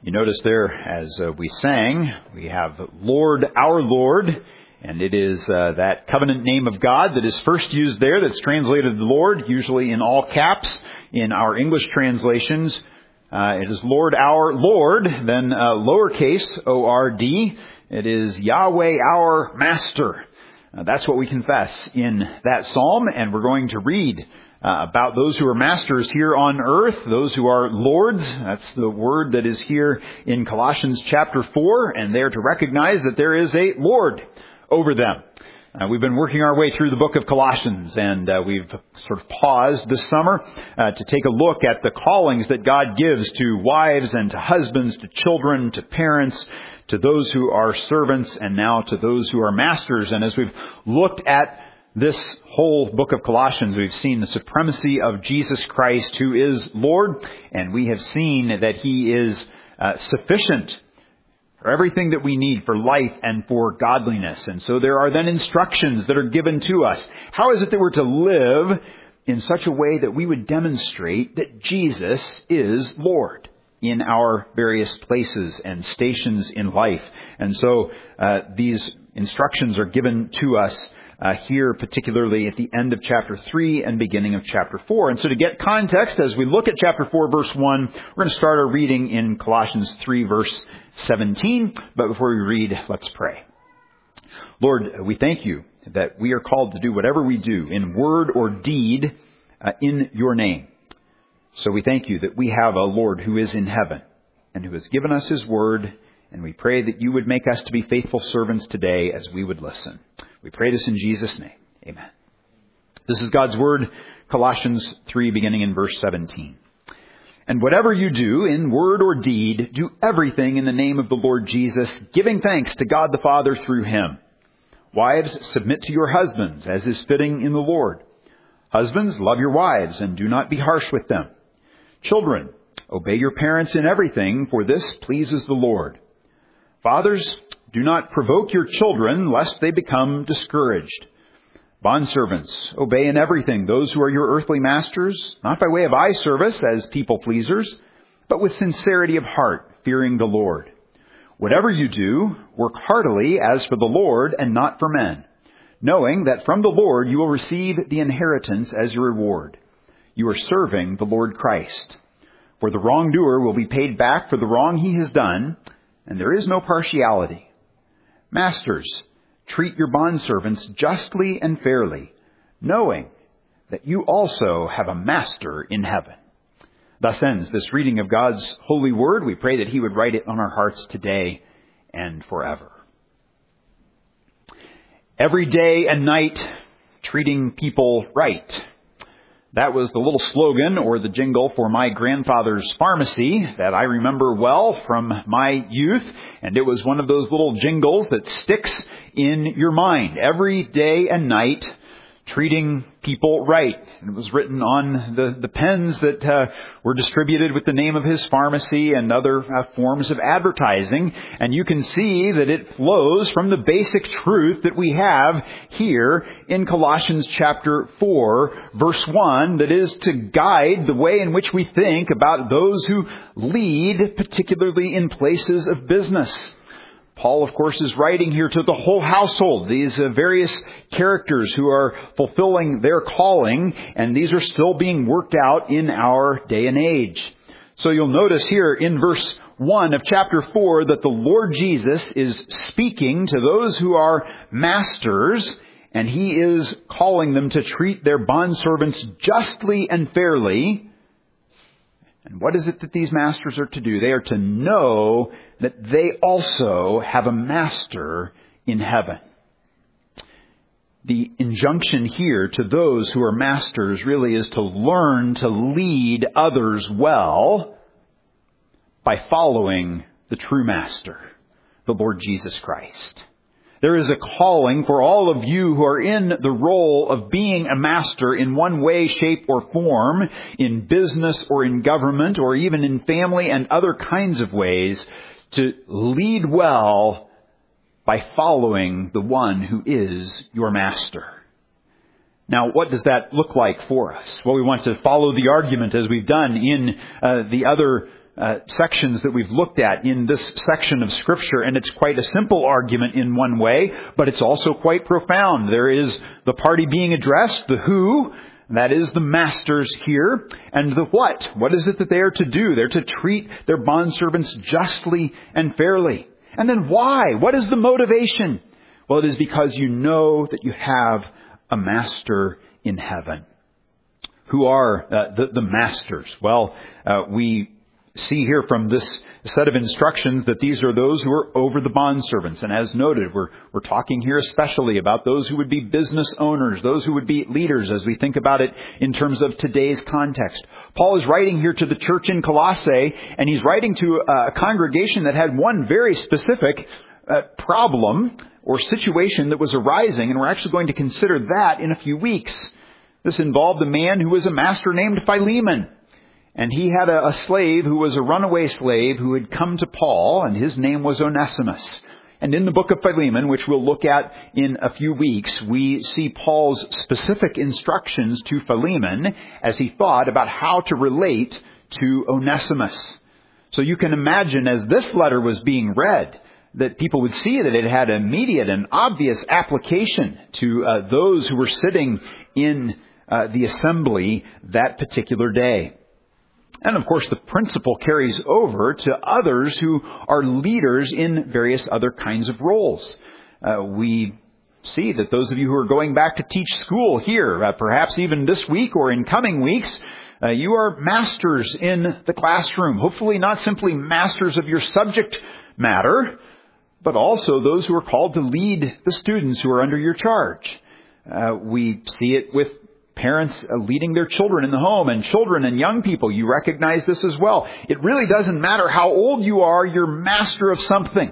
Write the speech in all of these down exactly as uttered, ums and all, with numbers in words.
You notice there, as uh, we sang, we have Lord, our Lord, and it is uh, that covenant name of God that is first used there, that's translated Lord, usually in all caps in our English translations. Uh, it is Lord, our Lord, then uh, lowercase O R D. It is Yahweh, our Master. Uh, that's what we confess in that psalm, and we're going to read Uh, about those who are masters here on earth, those who are lords. That's the word that is here in Colossians chapter four, and they're to recognize that there is a Lord over them. Uh, we've been working our way through the book of Colossians, and uh, we've sort of paused this summer uh, to take a look at the callings that God gives to wives and to husbands, to children, to parents, to those who are servants, and now to those who are masters. And as we've looked at this whole book of Colossians, we've seen the supremacy of Jesus Christ, who is Lord, and we have seen that He is uh, sufficient for everything that we need for life and for godliness. And so there are then instructions that are given to us. How is it that we're to live in such a way that we would demonstrate that Jesus is Lord in our various places and stations in life? And so uh, these instructions are given to us Uh, here, particularly at the end of chapter three and beginning of chapter four. And so to get context, as we look at chapter four, verse one, we're going to start our reading in Colossians three, verse seventeen. But before we read, let's pray. Lord, we thank you that we are called to do whatever we do in word or deed uh, in your name. So we thank you that we have a Lord who is in heaven and who has given us his word. And we pray that you would make us to be faithful servants today as we would listen. We pray this in Jesus' name. Amen. This is God's word, Colossians three, beginning in verse seventeen. And whatever you do in word or deed, do everything in the name of the Lord Jesus, giving thanks to God the Father through him. Wives, submit to your husbands, as is fitting in the Lord. Husbands, love your wives, and do not be harsh with them. Children, obey your parents in everything, for this pleases the Lord. Fathers, do not provoke your children, lest they become discouraged. Bondservants, obey in everything those who are your earthly masters, not by way of eye service as people pleasers, but with sincerity of heart, fearing the Lord. Whatever you do, work heartily as for the Lord and not for men, knowing that from the Lord you will receive the inheritance as your reward. You are serving the Lord Christ. For the wrongdoer will be paid back for the wrong he has done, and there is no partiality. Masters, treat your bondservants justly and fairly, knowing that you also have a master in heaven. Thus ends this reading of God's holy word. We pray that he would write it on our hearts today and forever. Every day and night, treating people right. That was the little slogan or the jingle for my grandfather's pharmacy that I remember well from my youth. And it was one of those little jingles that sticks in your mind. Every day and night, treating people right. And it was written on the, the pens that uh, were distributed with the name of his pharmacy and other uh, forms of advertising. And you can see that it flows from the basic truth that we have here in Colossians chapter four, verse one, that is to guide the way in which we think about those who lead, particularly in places of business. Paul, of course, is writing here to the whole household, these uh, various characters who are fulfilling their calling, and these are still being worked out in our day and age. So you'll notice here in verse one of chapter four that the Lord Jesus is speaking to those who are masters, and he is calling them to treat their bondservants justly and fairly. And what is it that these masters are to do? They are to know that they also have a master in heaven. The injunction here to those who are masters really is to learn to lead others well by following the true master, the Lord Jesus Christ. There is a calling for all of you who are in the role of being a master in one way, shape, or form, in business or in government or even in family and other kinds of ways, to lead well by following the one who is your master. Now, what does that look like for us? Well, we want to follow the argument as we've done in uh, the other uh, sections that we've looked at in this section of Scripture, and it's quite a simple argument in one way, but it's also quite profound. There is the party being addressed, the who, that is the masters here, and the what. What is it that they are to do? They're to treat their bondservants justly and fairly. And then why? What is the motivation? Well, it is because you know that you have a master in heaven. Who are uh, the, the masters? Well, uh, we see here from this set of instructions that these are those who are over the bondservants. And as noted, we're, we're talking here especially about those who would be business owners, those who would be leaders as we think about it in terms of today's context. Paul is writing here to the church in Colossae, and he's writing to a congregation that had one very specific uh, problem or situation that was arising, and we're actually going to consider that in a few weeks. This involved a man who was a master named Philemon. And he had a, a slave who was a runaway slave who had come to Paul, and his name was Onesimus. And in the book of Philemon, which we'll look at in a few weeks, we see Paul's specific instructions to Philemon as he thought about how to relate to Onesimus. So you can imagine as this letter was being read, that people would see that it had immediate and obvious application to uh, those who were sitting in uh, the assembly that particular day. And of course, the principle carries over to others who are leaders in various other kinds of roles. Uh, we see that those of you who are going back to teach school here, uh, perhaps even this week or in coming weeks, uh, you are masters in the classroom. Hopefully not simply masters of your subject matter, but also those who are called to lead the students who are under your charge. Uh, we see it with parents uh, leading their children in the home, and children and young people. You recognize this as well. It really doesn't matter how old you are, you're master of something.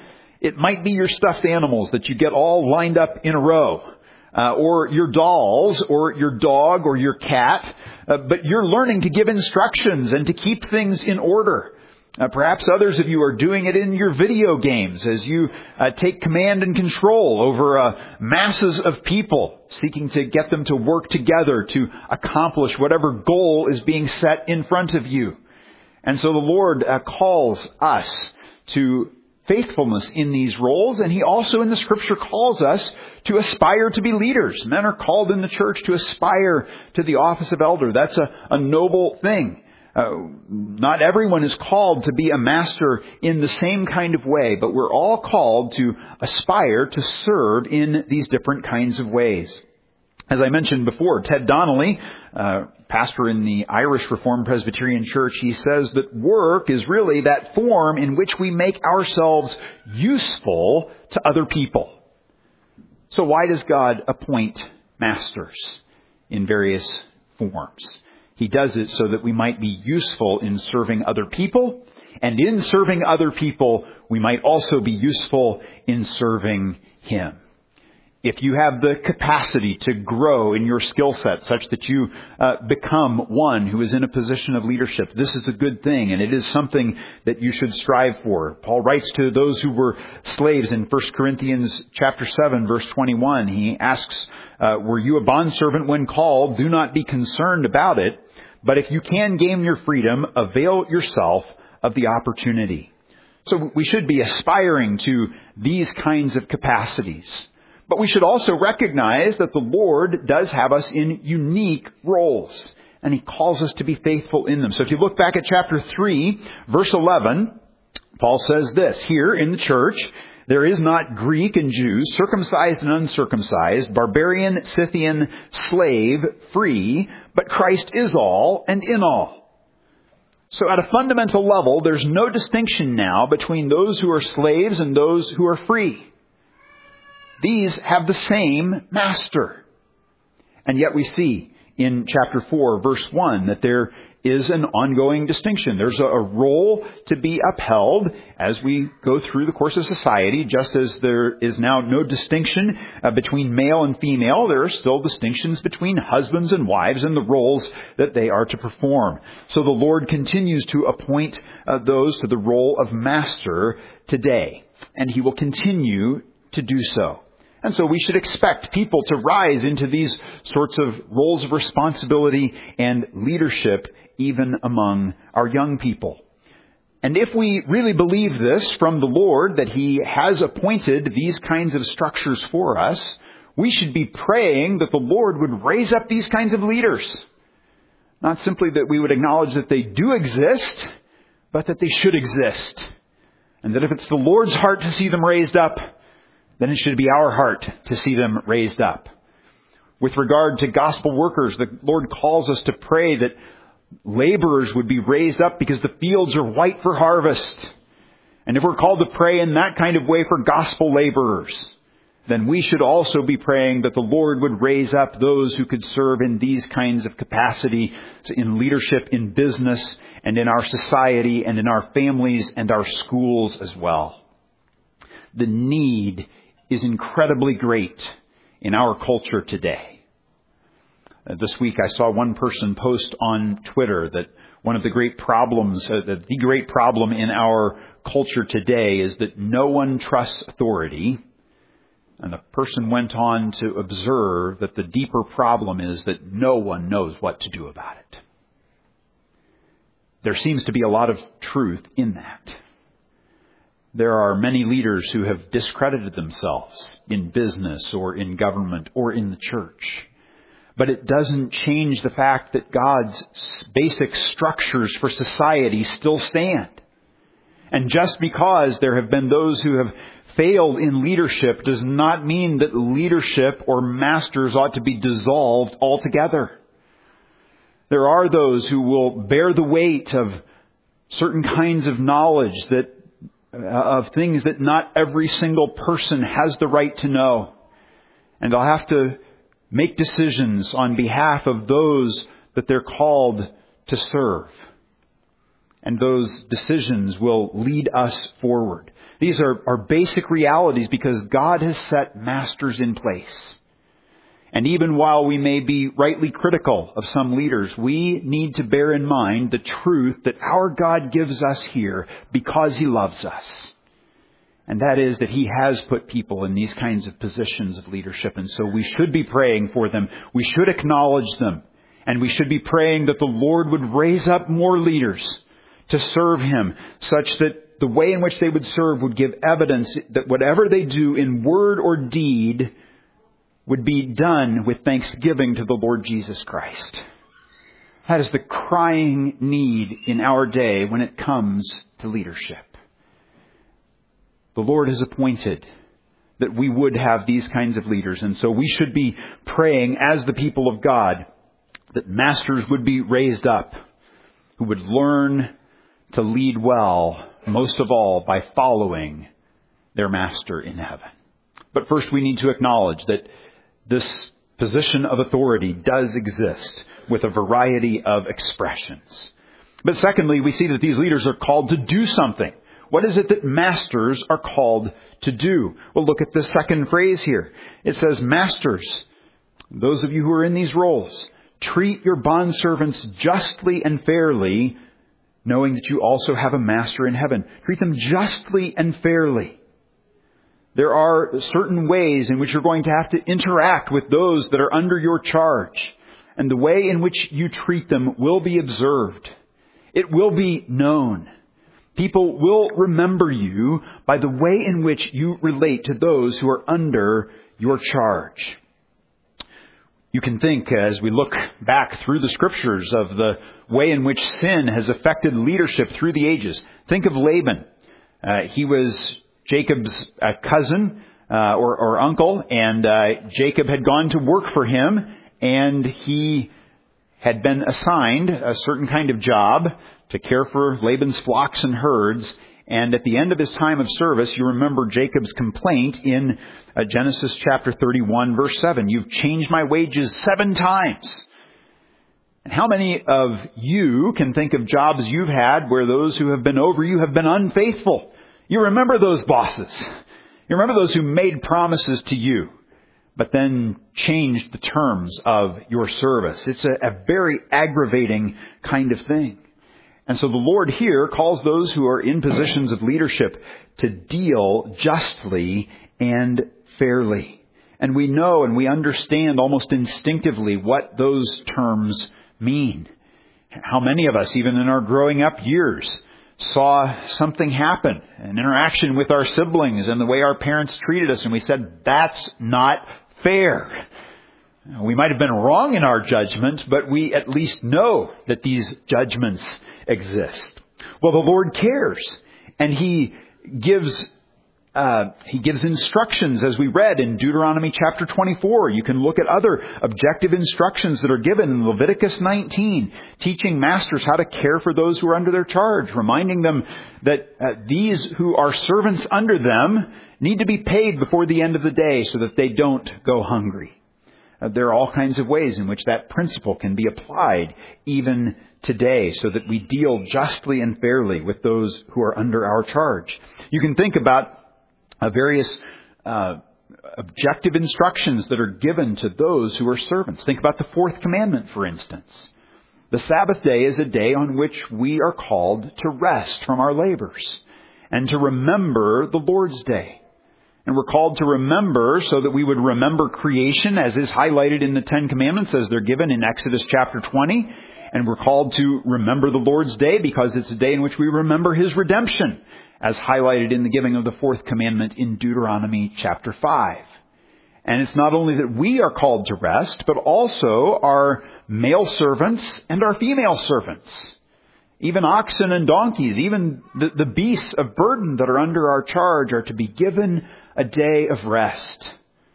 It might be your stuffed animals that you get all lined up in a row, uh, or your dolls, or your dog, or your cat, uh, but you're learning to give instructions and to keep things in order. Uh, perhaps others of you are doing it in your video games as you uh, take command and control over uh, masses of people, seeking to get them to work together to accomplish whatever goal is being set in front of you. And so the Lord uh, calls us to faithfulness in these roles, and He also in the Scripture calls us to aspire to be leaders. Men are called in the church to aspire to the office of elder. That's a, a noble thing. Uh, not everyone is called to be a master in the same kind of way, but we're all called to aspire to serve in these different kinds of ways. As I mentioned before, Ted Donnelly, uh, pastor in the Irish Reformed Presbyterian Church, he says that work is really that form in which we make ourselves useful to other people. So why does God appoint masters in various forms? He does it so that we might be useful in serving other people. And in serving other people, we might also be useful in serving Him. If you have the capacity to grow in your skill set such that you uh, become one who is in a position of leadership, this is a good thing, and it is something that you should strive for. Paul writes to those who were slaves in First Corinthians chapter seven, verse twenty-one. He asks, uh, were you a bondservant when called? Do not be concerned about it. But if you can gain your freedom, avail yourself of the opportunity. So we should be aspiring to these kinds of capacities. But we should also recognize that the Lord does have us in unique roles, and He calls us to be faithful in them. So if you look back at chapter three, verse eleven, Paul says this, here in the church, there is not Greek and Jew, circumcised and uncircumcised, barbarian, Scythian, slave, free, but Christ is all and in all. So at a fundamental level, there's no distinction now between those who are slaves and those who are free. These have the same master. And yet we see in chapter four, verse one, that there is an ongoing distinction. There's a role to be upheld as we go through the course of society. Just as there is now no distinction uh, between male and female, there are still distinctions between husbands and wives and the roles that they are to perform. So the Lord continues to appoint uh, those to the role of master today, and He will continue to do so. And so we should expect people to rise into these sorts of roles of responsibility and leadership even among our young people. And if we really believe this from the Lord, that He has appointed these kinds of structures for us, we should be praying that the Lord would raise up these kinds of leaders. Not simply that we would acknowledge that they do exist, but that they should exist. And that if it's the Lord's heart to see them raised up, then it should be our heart to see them raised up. With regard to gospel workers, the Lord calls us to pray that laborers would be raised up because the fields are white for harvest. And if we're called to pray in that kind of way for gospel laborers, then we should also be praying that the Lord would raise up those who could serve in these kinds of capacity, in leadership, in business, and in our society, and in our families and our schools as well. The need is incredibly great in our culture today. Uh, this week I saw one person post on Twitter that one of the great problems, uh, that the great problem in our culture today is that no one trusts authority. And the person went on to observe that the deeper problem is that no one knows what to do about it. There seems to be a lot of truth in that. There are many leaders who have discredited themselves in business or in government or in the church. But it doesn't change the fact that God's basic structures for society still stand. And just because there have been those who have failed in leadership does not mean that leadership or masters ought to be dissolved altogether. There are those who will bear the weight of certain kinds of knowledge, that of things that not every single person has the right to know. And they'll have to make decisions on behalf of those that they're called to serve. And those decisions will lead us forward. These are, are basic realities because God has set masters in place. And even while we may be rightly critical of some leaders, we need to bear in mind the truth that our God gives us here because He loves us. And that is that He has put people in these kinds of positions of leadership. And so we should be praying for them. We should acknowledge them. And we should be praying that the Lord would raise up more leaders to serve Him, such that the way in which they would serve would give evidence that whatever they do in word or deed would be done with thanksgiving to the Lord Jesus Christ. That is the crying need in our day when it comes to leadership. The Lord has appointed that we would have these kinds of leaders, and so we should be praying as the people of God that masters would be raised up who would learn to lead well, most of all by following their master in heaven. But first we need to acknowledge that this position of authority does exist with a variety of expressions. But secondly, we see that these leaders are called to do something. What is it that masters are called to do? Well, look at the second phrase here. It says, masters, those of you who are in these roles, treat your bondservants justly and fairly, knowing that you also have a master in heaven. Treat them justly and fairly. There are certain ways in which you're going to have to interact with those that are under your charge. And the way in which you treat them will be observed. It will be known. People will remember you by the way in which you relate to those who are under your charge. You can think, as we look back through the Scriptures, of the way in which sin has affected leadership through the ages. Think of Laban. Uh, he was Jacob's uh, cousin uh, or, or uncle, and uh, Jacob had gone to work for him, and he had been assigned a certain kind of job to care for Laban's flocks and herds. And at the end of his time of service, you remember Jacob's complaint in uh, Genesis chapter thirty-one, verse seven. You've changed my wages seven times. And how many of you can think of jobs you've had where those who have been over you have been unfaithful? You remember those bosses. You remember those who made promises to you, but then changed the terms of your service. It's a, a very aggravating kind of thing. And so the Lord here calls those who are in positions of leadership to deal justly and fairly. And we know and we understand almost instinctively what those terms mean. How many of us, even in our growing up years, saw something happen, an interaction with our siblings and the way our parents treated us, and we said, that's not fair. We might have been wrong in our judgment, but we at least know that these judgments exist. Well, the Lord cares, and He gives uh, He gives instructions, as we read in Deuteronomy chapter twenty-four. You can look at other objective instructions that are given in Leviticus nineteen, teaching masters how to care for those who are under their charge, reminding them that uh, these who are servants under them need to be paid before the end of the day so that they don't go hungry. Uh, there are all kinds of ways in which that principle can be applied even today so that we deal justly and fairly with those who are under our charge. You can think about uh, various uh, objective instructions that are given to those who are servants. Think about the fourth commandment, for instance. The Sabbath day is a day on which we are called to rest from our labors and to remember the Lord's day. And we're called to remember so that we would remember creation, as is highlighted in the Ten Commandments as they're given in Exodus chapter twenty. And we're called to remember the Lord's day because it's a day in which we remember His redemption, as highlighted in the giving of the fourth commandment in Deuteronomy chapter five. And it's not only that we are called to rest, but also our male servants and our female servants. Even oxen and donkeys, even the, the beasts of burden that are under our charge are to be given a day of rest.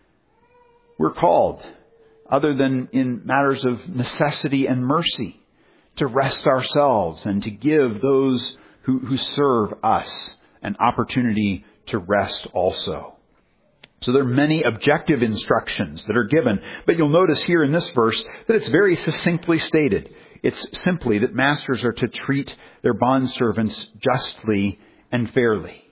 We're called, other than in matters of necessity and mercy, to rest ourselves and to give those who, who serve us an opportunity to rest also. So there are many objective instructions that are given, but you'll notice here in this verse that it's very succinctly stated. It's simply that masters are to treat their bondservants justly and fairly.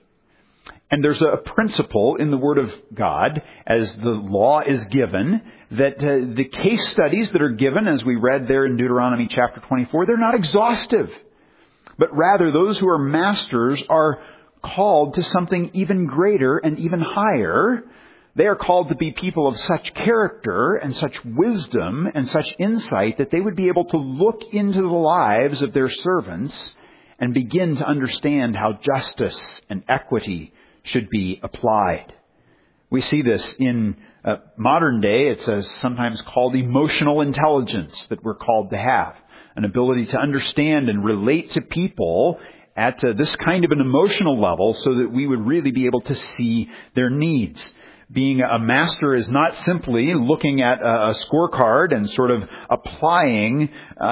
And there's a principle in the Word of God, as the law is given, that uh, the case studies that are given, as we read there in Deuteronomy chapter twenty-four, they're not exhaustive. But rather, those who are masters are called to something even greater and even higher. They are called to be people of such character and such wisdom and such insight that they would be able to look into the lives of their servants and begin to understand how justice and equity should be applied. We see this in uh, modern day. It's uh, sometimes called emotional intelligence that we're called to have. An ability to understand and relate to people at uh, this kind of an emotional level so that we would really be able to see their needs. Being a master is not simply looking at a scorecard and sort of applying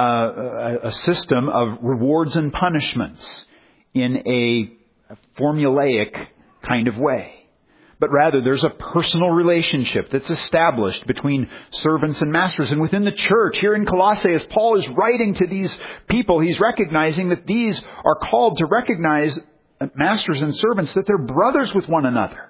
uh, a system of rewards and punishments in a formulaic kind of way. But rather, there's a personal relationship that's established between servants and masters. And within the church, here in Colossae, as Paul is writing to these people, he's recognizing that these are called to recognize masters and servants, that they're brothers with one another.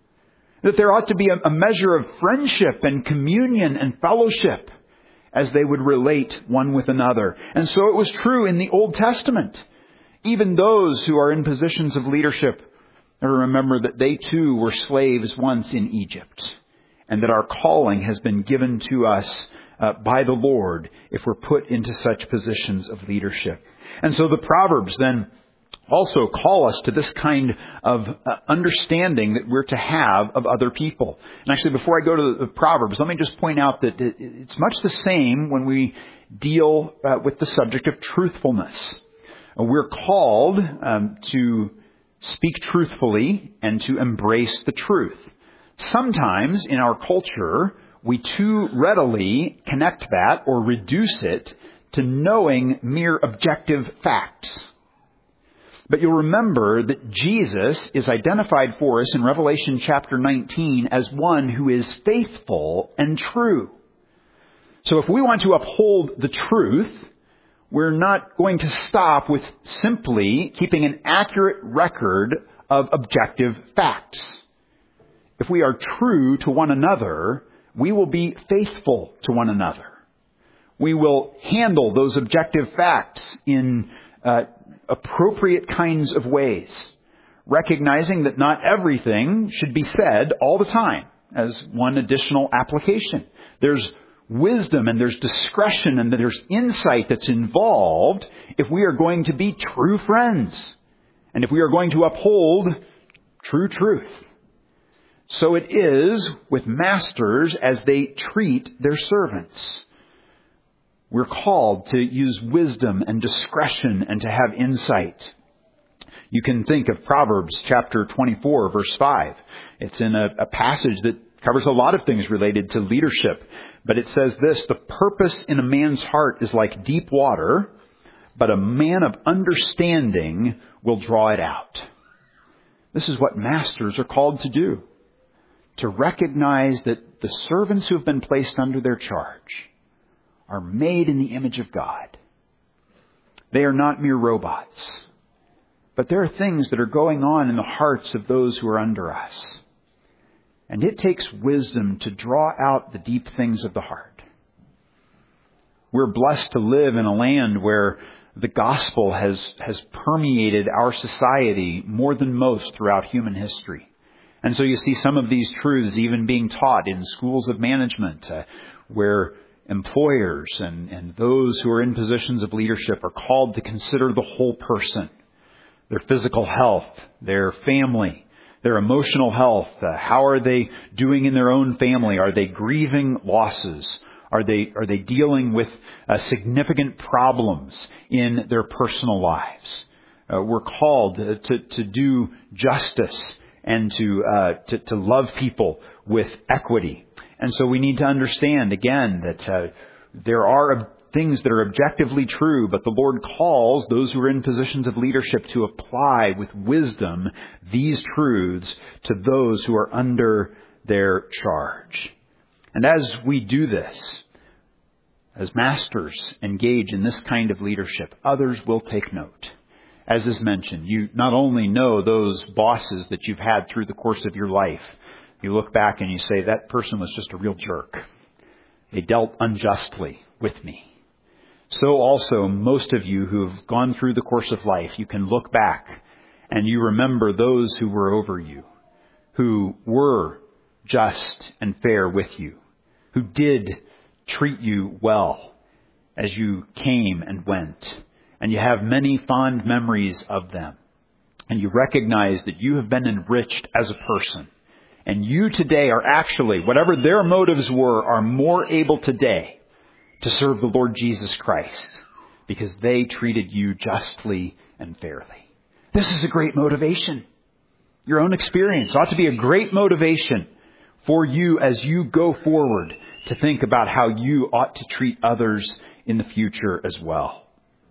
That there ought to be a measure of friendship and communion and fellowship as they would relate one with another. And so it was true in the Old Testament. Even those who are in positions of leadership remember that they too were slaves once in Egypt, and that our calling has been given to us uh, by the Lord if we're put into such positions of leadership. And so the Proverbs then also call us to this kind of uh, understanding that we're to have of other people. And actually, before I go to the Proverbs, let me just point out that it's much the same when we deal uh, with the subject of truthfulness. Uh, we're called um, to speak truthfully and to embrace the truth. Sometimes in our culture, we too readily connect that or reduce it to knowing mere objective facts. But you'll remember that Jesus is identified for us in Revelation chapter nineteen as one who is faithful and true. So if we want to uphold the truth, we're not going to stop with simply keeping an accurate record of objective facts. If we are true to one another, we will be faithful to one another. We will handle those objective facts in uh, appropriate kinds of ways, recognizing that not everything should be said all the time as one additional application. There's wisdom and there's discretion and there's insight that's involved if we are going to be true friends, and if we are going to uphold true truth. So it is with masters as they treat their servants. We're called to use wisdom and discretion and to have insight. You can think of Proverbs chapter twenty-four, verse five. It's in a, a passage that covers a lot of things related to leadership. But it says this, the purpose in a man's heart is like deep water, but a man of understanding will draw it out. This is what masters are called to do. To recognize that the servants who have been placed under their charge are made in the image of God. They are not mere robots. But there are things that are going on in the hearts of those who are under us. And it takes wisdom to draw out the deep things of the heart. We're blessed to live in a land where the gospel has, has permeated our society more than most throughout human history. And so you see some of these truths even being taught in schools of management, uh, where employers and, and those who are in positions of leadership are called to consider the whole person. Their physical health, their family, their emotional health. Uh, how are they doing in their own family? Are they grieving losses? Are they are they dealing with uh, significant problems in their personal lives? Uh, we're called uh, to to do justice and to, uh, to to love people with equity. And so we need to understand again that uh, there are things that are objectively true, but the Lord calls those who are in positions of leadership to apply with wisdom these truths to those who are under their charge. And as we do this, as masters engage in this kind of leadership, others will take note. As is mentioned, you not only know those bosses that you've had through the course of your life, you look back and you say, that person was just a real jerk. They dealt unjustly with me. So also, most of you who have gone through the course of life, you can look back and you remember those who were over you, who were just and fair with you, who did treat you well as you came and went. And you have many fond memories of them. And you recognize that you have been enriched as a person. And you today are actually, whatever their motives were, are more able today to serve the Lord Jesus Christ because they treated you justly and fairly. This is a great motivation. Your own experience ought to be a great motivation for you as you go forward to think about how you ought to treat others in the future as well.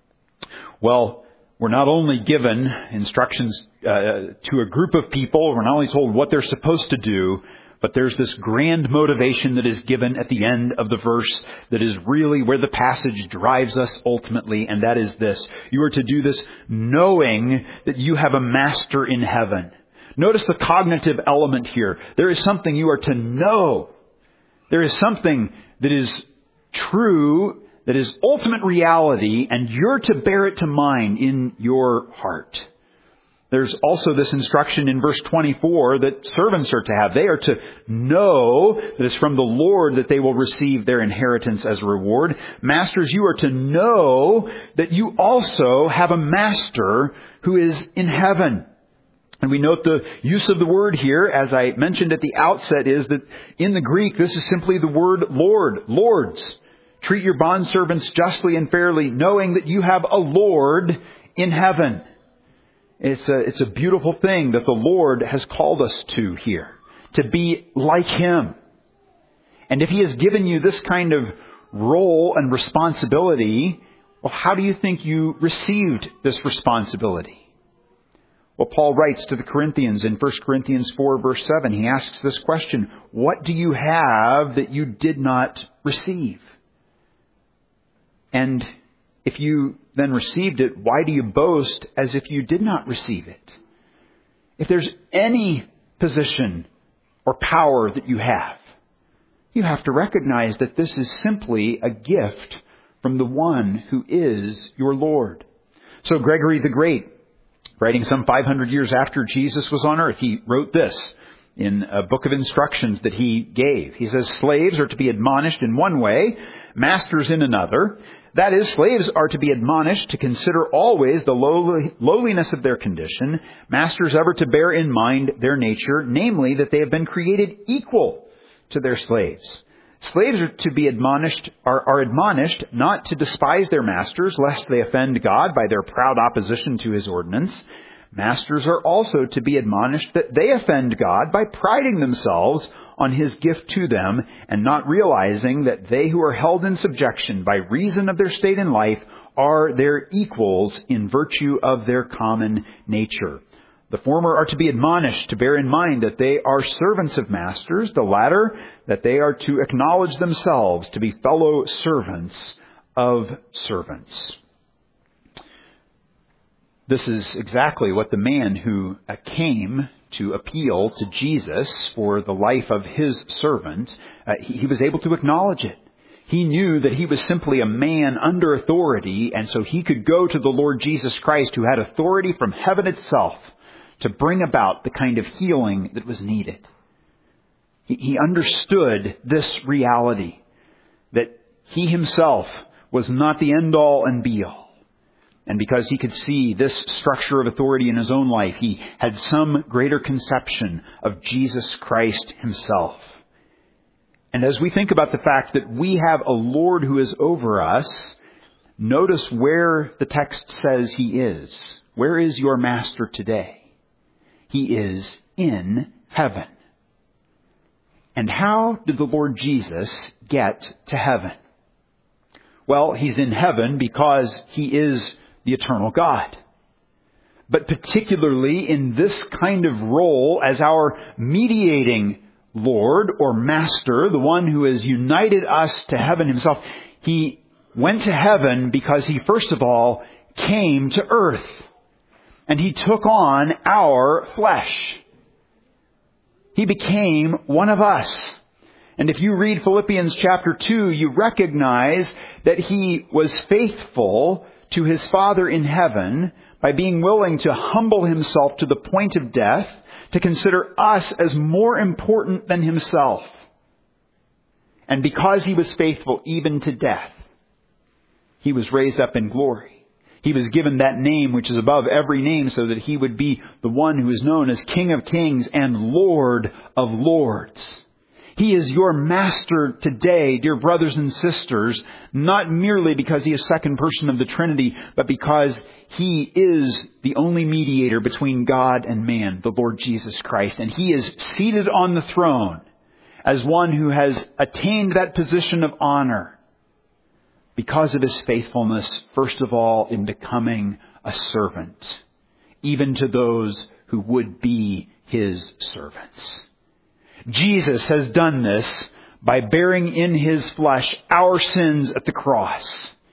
Well, we're not only given instructions uh, to a group of people, we're not only told what they're supposed to do, but there's this grand motivation that is given at the end of the verse that is really where the passage drives us ultimately, and that is this. You are to do this knowing that you have a master in heaven. Notice the cognitive element here. There is something you are to know. There is something that is true, that is ultimate reality, and you're to bear it to mind in your heart. There's also this instruction in verse twenty-four that servants are to have. They are to know that it's from the Lord that they will receive their inheritance as a reward. Masters, you are to know that you also have a master who is in heaven. And we note the use of the word here, as I mentioned at the outset, is that in the Greek, this is simply the word Lord, lords. Treat your bondservants justly and fairly, knowing that you have a Lord in heaven. It's a, it's a beautiful thing that the Lord has called us to here, to be like Him. And if He has given you this kind of role and responsibility, well, how do you think you received this responsibility? Well, Paul writes to the Corinthians in First Corinthians four, verse seven. He asks this question, what do you have that you did not receive? And if you then received it, why do you boast as if you did not receive it? If there's any position or power that you have, you have to recognize that this is simply a gift from the one who is your Lord. So Gregory the Great, writing some five hundred years after Jesus was on earth, he wrote this in a book of instructions that he gave. He says, slaves are to be admonished in one way, masters in another. That is, slaves are to be admonished to consider always the lowly, lowliness of their condition, masters ever to bear in mind their nature, namely that they have been created equal to their slaves. Slaves are to be admonished, are, are admonished not to despise their masters, lest they offend God by their proud opposition to His ordinance. Masters are also to be admonished that they offend God by priding themselves on His gift to them and not realizing that they who are held in subjection by reason of their state in life are their equals in virtue of their common nature. The former are to be admonished to bear in mind that they are servants of masters, the latter that they are to acknowledge themselves to be fellow servants of servants. This is exactly what the man who came to appeal to Jesus for the life of his servant, uh, he, he was able to acknowledge it. He knew that he was simply a man under authority, and so he could go to the Lord Jesus Christ, who had authority from heaven itself, to bring about the kind of healing that was needed. He, he understood this reality, that he himself was not the end-all and be-all. And because he could see this structure of authority in his own life, he had some greater conception of Jesus Christ Himself. And as we think about the fact that we have a Lord who is over us, notice where the text says He is. Where is your Master today? He is in heaven. And how did the Lord Jesus get to heaven? Well, He's in heaven because He is the eternal God. But particularly in this kind of role as our mediating Lord or Master, the one who has united us to heaven Himself, He went to heaven because He first of all came to earth. And He took on our flesh. He became one of us. And if you read Philippians chapter two, you recognize that He was faithful to His Father in heaven by being willing to humble Himself to the point of death, to consider us as more important than Himself. And because He was faithful even to death, He was raised up in glory. He was given that name which is above every name, so that He would be the one who is known as King of Kings and Lord of Lords. He is your Master today, dear brothers and sisters, not merely because He is second person of the Trinity, but because He is the only mediator between God and man, the Lord Jesus Christ. And He is seated on the throne as one who has attained that position of honor because of His faithfulness, first of all, in becoming a servant, even to those who would be His servants. Jesus has done this by bearing in His flesh our sins at the cross.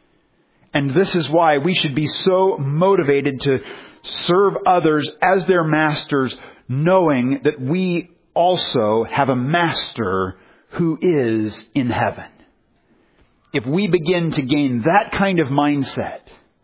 And this is why we should be so motivated to serve others as their masters, knowing that we also have a Master who is in heaven. If we begin to gain that kind of mindset,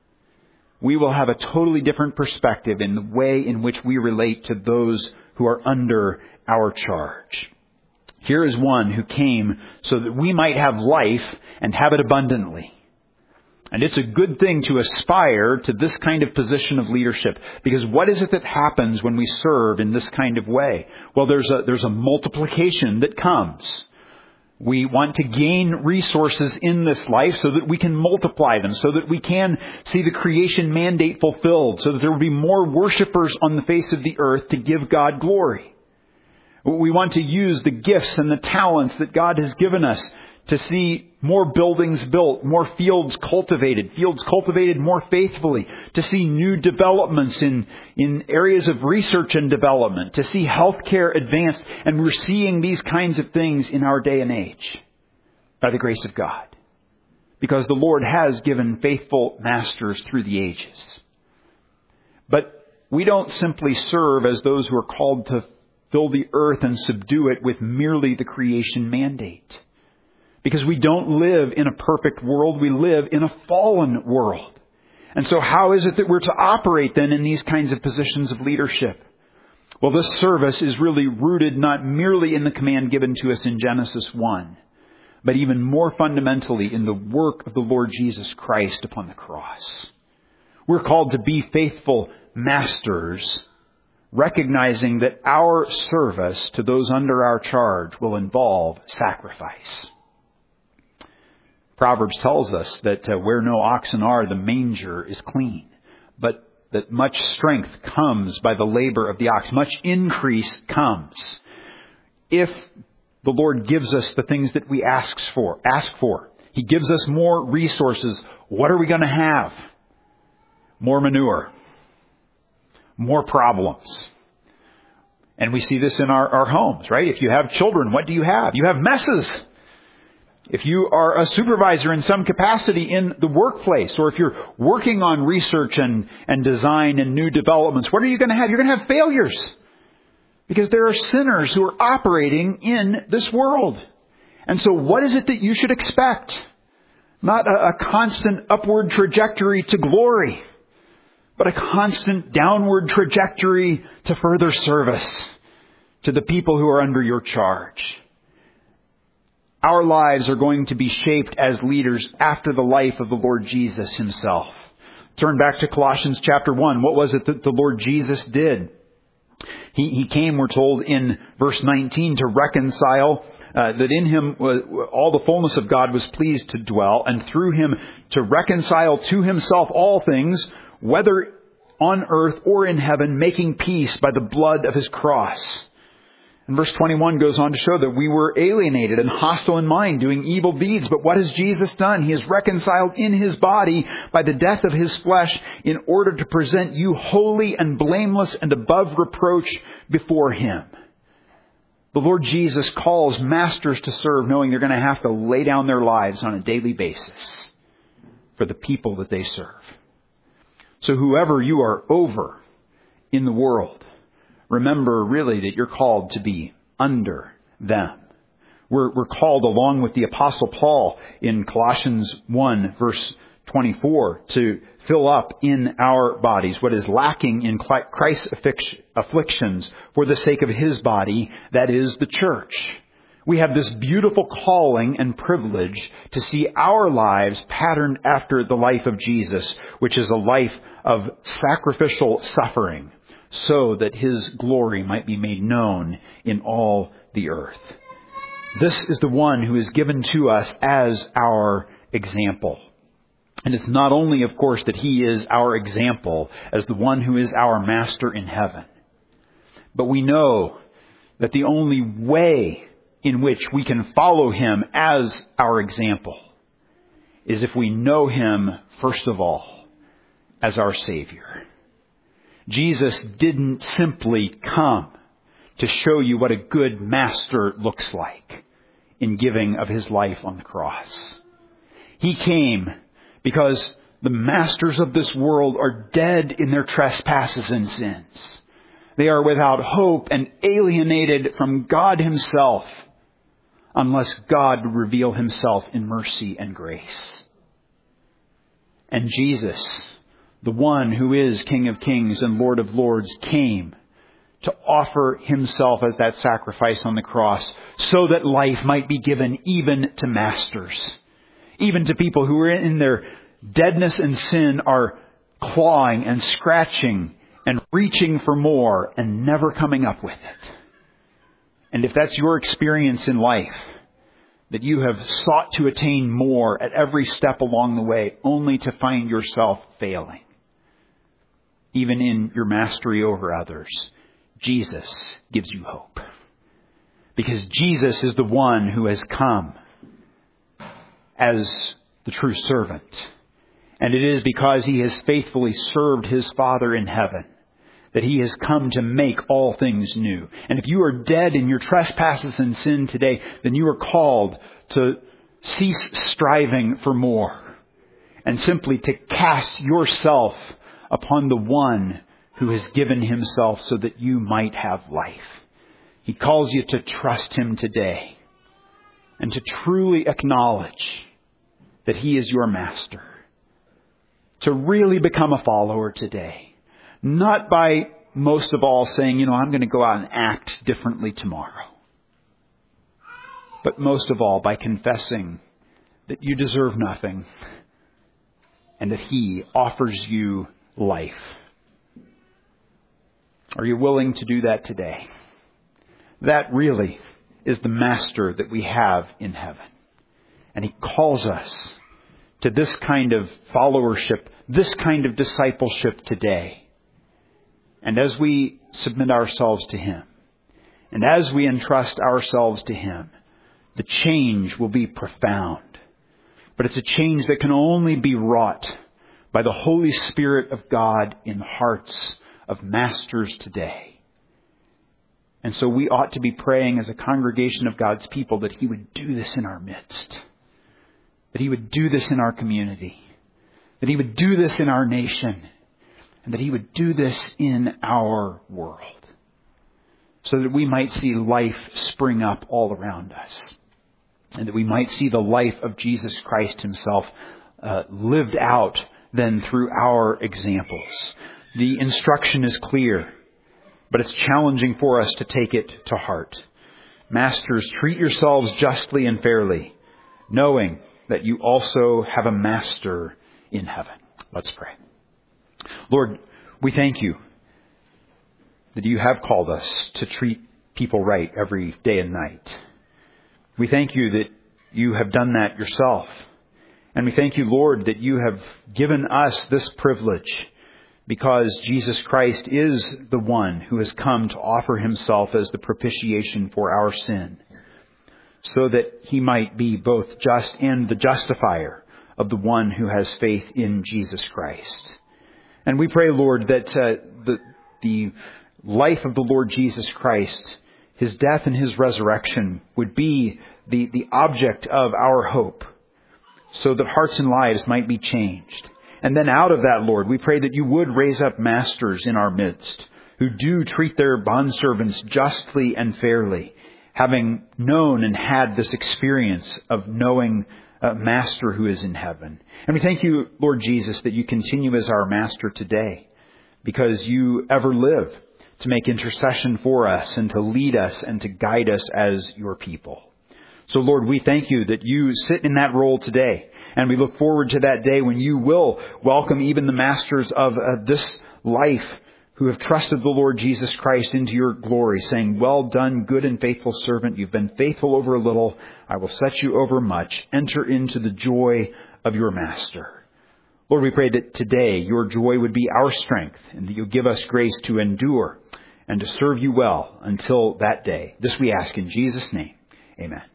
we will have a totally different perspective in the way in which we relate to those who are under our charge. Here is one who came so that we might have life and have it abundantly. And it's a good thing to aspire to this kind of position of leadership, because what is it that happens when we serve in this kind of way? Well, there's a, there's a multiplication that comes. We want to gain resources in this life so that we can multiply them, so that we can see the creation mandate fulfilled, so that there will be more worshipers on the face of the earth to give God glory. We want to use the gifts and the talents that God has given us to see more buildings built, more fields cultivated, fields cultivated more faithfully, to see new developments in, in areas of research and development, to see healthcare advanced. And we're seeing these kinds of things in our day and age by the grace of God, because the Lord has given faithful masters through the ages. But we don't simply serve as those who are called to fill the earth and subdue it with merely the creation mandate. Because we don't live in a perfect world, we live in a fallen world. And so how is it that we're to operate then in these kinds of positions of leadership? Well, this service is really rooted not merely in the command given to us in Genesis one, but even more fundamentally in the work of the Lord Jesus Christ upon the cross. We're called to be faithful masters, recognizing that our service to those under our charge will involve sacrifice. Proverbs tells us that uh, where no oxen are, the manger is clean, but that much strength comes by the labor of the ox. Much increase comes if the Lord gives us the things that we ask for. Ask for. He gives us more resources. What are we going to have? More manure. More problems. And we see this in our, our homes, right? If you have children, what do you have? You have messes. If you are a supervisor in some capacity in the workplace, or if you're working on research and, and design and new developments, what are you going to have? You're going to have failures. Because there are sinners who are operating in this world. And so what is it that you should expect? Not a, a constant upward trajectory to glory, but a constant downward trajectory to further service to the people who are under your charge. Our lives are going to be shaped as leaders after the life of the Lord Jesus himself. Turn back to Colossians chapter one. What was it that the Lord Jesus did? He, he came, we're told in verse nineteen, to reconcile, uh, that in him was, all the fullness of God was pleased to dwell, and through him to reconcile to himself all things, whether on earth or in heaven, making peace by the blood of his cross. And verse twenty-one goes on to show that we were alienated and hostile in mind, doing evil deeds. But what has Jesus done? He has reconciled in his body by the death of his flesh in order to present you holy and blameless and above reproach before him. The Lord Jesus calls masters to serve, knowing they're going to have to lay down their lives on a daily basis for the people that they serve. So whoever you are over in the world, remember really that you're called to be under them. We're, we're called along with the Apostle Paul in Colossians one verse twenty-four to fill up in our bodies what is lacking in Christ's afflictions for the sake of his body, that is the church. We have this beautiful calling and privilege to see our lives patterned after the life of Jesus, which is a life of sacrificial suffering, so that his glory might be made known in all the earth. This is the one who is given to us as our example. And it's not only, of course, that he is our example as the one who is our master in heaven, but we know that the only way in which we can follow him as our example is if we know him, first of all, as our Savior. Jesus didn't simply come to show you what a good master looks like in giving of his life on the cross. He came because the masters of this world are dead in their trespasses and sins. They are without hope and alienated from God himself, unless God would reveal himself in mercy and grace. And Jesus, the one who is King of Kings and Lord of Lords, came to offer himself as that sacrifice on the cross so that life might be given even to masters. Even to people who are in their deadness and sin are clawing and scratching and reaching for more and never coming up with it. And if that's your experience in life, that you have sought to attain more at every step along the way, only to find yourself failing, even in your mastery over others, Jesus gives you hope. Because Jesus is the one who has come as the true servant. And it is because he has faithfully served his Father in heaven that he has come to make all things new. And if you are dead in your trespasses and sin today, then you are called to cease striving for more and simply to cast yourself upon the one who has given himself so that you might have life. He calls you to trust him today and to truly acknowledge that he is your master. To really become a follower today. Not by most of all saying, you know, I'm going to go out and act differently tomorrow. but most of all by confessing that you deserve nothing and that He offers you life. Are you willing to do that today? That really is the Master that we have in heaven. And He calls us to this kind of followership, this kind of discipleship today. And as we submit ourselves to Him, and as we entrust ourselves to Him, the change will be profound. But it's a change that can only be wrought by the Holy Spirit of God in the hearts of masters today. And so we ought to be praying as a congregation of God's people that He would do this in our midst. That He would do this in our community. That He would do this in our nation. And that He would do this in our world. So that we might see life spring up all around us. And that we might see the life of Jesus Christ Himself uh, lived out then through our examples. The instruction is clear, but it's challenging for us to take it to heart. Masters, treat yourselves justly and fairly, knowing that you also have a Master in heaven. Let's pray. Lord, we thank You that You have called us to treat people right every day and night. We thank You that You have done that Yourself. And we thank You, Lord, that You have given us this privilege because Jesus Christ is the one who has come to offer Himself as the propitiation for our sin, so that He might be both just and the justifier of the one who has faith in Jesus Christ. And we pray, Lord, that uh, the, the life of the Lord Jesus Christ, His death and His resurrection would be the, the object of our hope, so that hearts and lives might be changed. And then out of that, Lord, we pray that You would raise up masters in our midst who do treat their bondservants justly and fairly, having known and had this experience of knowing a Master who is in heaven. And we thank You, Lord Jesus, that You continue as our Master today, because You ever live to make intercession for us and to lead us and to guide us as Your people. So, Lord, we thank You that You sit in that role today. And we look forward to that day when You will welcome even the masters of uh, this life who have trusted the Lord Jesus Christ into Your glory, saying, well done, good and faithful servant. You've been faithful over a little. I will set you over much. Enter into the joy of your Master. Lord, we pray that today Your joy would be our strength and that You'll give us grace to endure and to serve You well until that day. This we ask in Jesus' name. Amen.